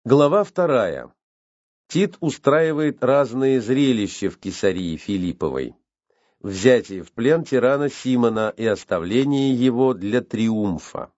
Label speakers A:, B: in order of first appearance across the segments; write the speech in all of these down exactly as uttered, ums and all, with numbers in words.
A: Глава вторая. Тит устраивает разные зрелища в Кесарии Филипповой. Взятие в плен тирана Симона и оставление его для триумфа.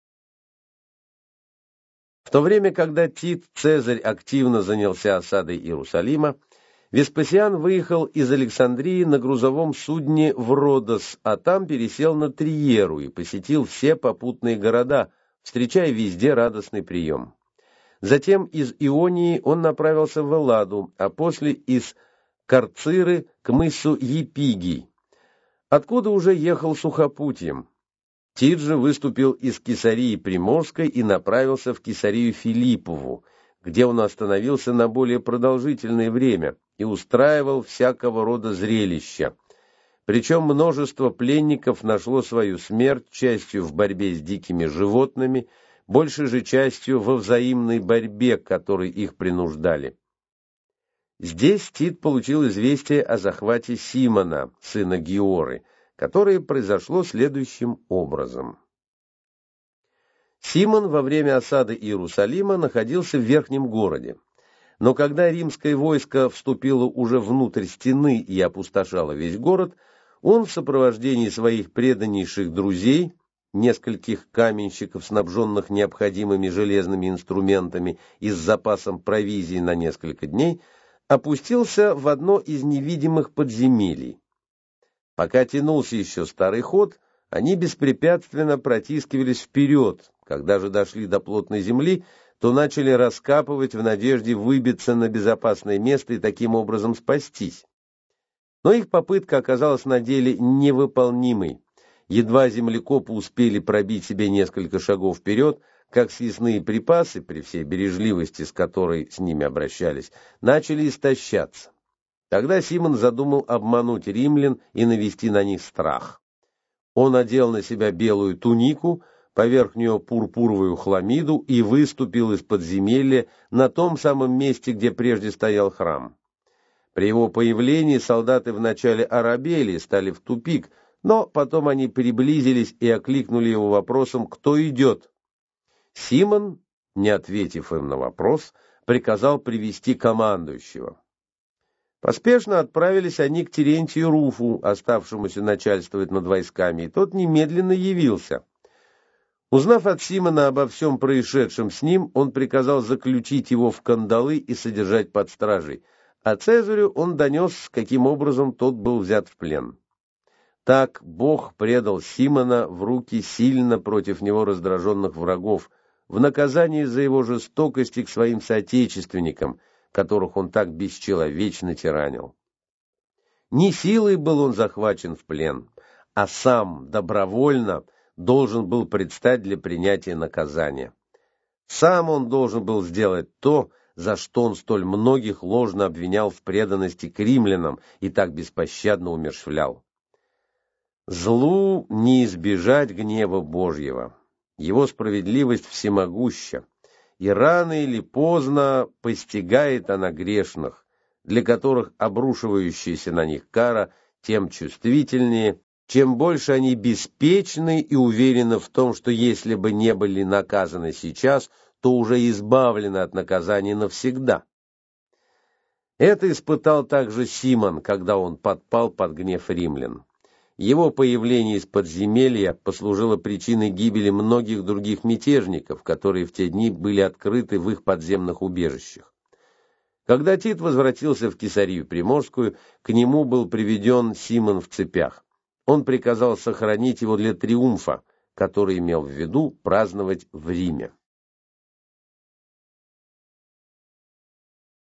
A: В то время, когда Тит Цезарь активно занялся осадой Иерусалима, Веспасиан выехал из Александрии на грузовом судне в Родос, а там пересел на Триеру и посетил все попутные города, встречая везде радостный прием. Затем из Ионии он направился в Элладу, а после из Карциры к мысу Епигий, откуда уже ехал сухопутьем. Тит же выступил из Кесарии Приморской и направился в Кесарию Филиппову, где он остановился на более продолжительное время и устраивал всякого рода зрелища. Причем множество пленников нашло свою смерть, частью в борьбе с дикими животными, большей же частью во взаимной борьбе, к которой их принуждали. Здесь Тит получил известие о захвате Симона, сына Гиоры, которое произошло следующим образом. Симон во время осады Иерусалима находился в верхнем городе, но когда римское войско вступило уже внутрь стены и опустошало весь город, он в сопровождении своих преданнейших друзей, нескольких каменщиков, снабженных необходимыми железными инструментами и с запасом провизии на несколько дней, опустился в одно из невидимых подземелий. Пока тянулся еще старый ход, они беспрепятственно протискивались вперед. Когда же дошли до плотной земли, то начали раскапывать в надежде выбиться на безопасное место и таким образом спастись. Но их попытка оказалась на деле невыполнимой. Едва землекопы успели пробить себе несколько шагов вперед, как съестные припасы, при всей бережливости, с которой с ними обращались, начали истощаться. Тогда Симон задумал обмануть римлян и навести на них страх. Он одел на себя белую тунику, поверх нее пурпуровую хламиду и выступил из подземелья на том самом месте, где прежде стоял храм. При его появлении солдаты вначале оробели и стали в тупик, но потом они приблизились и окликнули его вопросом, кто идет. Симон, не ответив им на вопрос, приказал привести командующего. Поспешно отправились они к Терентию Руфу, оставшемуся начальствовать над войсками, и тот немедленно явился. Узнав от Симона обо всем происшедшем с ним, он приказал заключить его в кандалы и содержать под стражей, а Цезарю он донес, каким образом тот был взят в плен. Так Бог предал Симона в руки сильно против него раздраженных врагов, в наказание за его жестокости к своим соотечественникам, которых он так бесчеловечно тиранил. Не силой был он захвачен в плен, а сам добровольно должен был предстать для принятия наказания. Сам он должен был сделать то, за что он столь многих ложно обвинял в преданности к римлянам и так беспощадно умерщвлял. Злу не избежать гнева Божьего. Его справедливость всемогуща, и рано или поздно постигает она грешных, для которых обрушивающаяся на них кара тем чувствительнее, чем больше они беспечны и уверены в том, что если бы не были наказаны сейчас, то уже избавлены от наказания навсегда. Это испытал также Симон, когда он подпал под гнев римлян. Его появление из подземелья послужило причиной гибели многих других мятежников, которые в те дни были открыты в их подземных убежищах. Когда Тит возвратился в Кесарию Приморскую, к нему был приведен Симон в цепях. Он приказал сохранить его для триумфа, который имел в виду праздновать в Риме.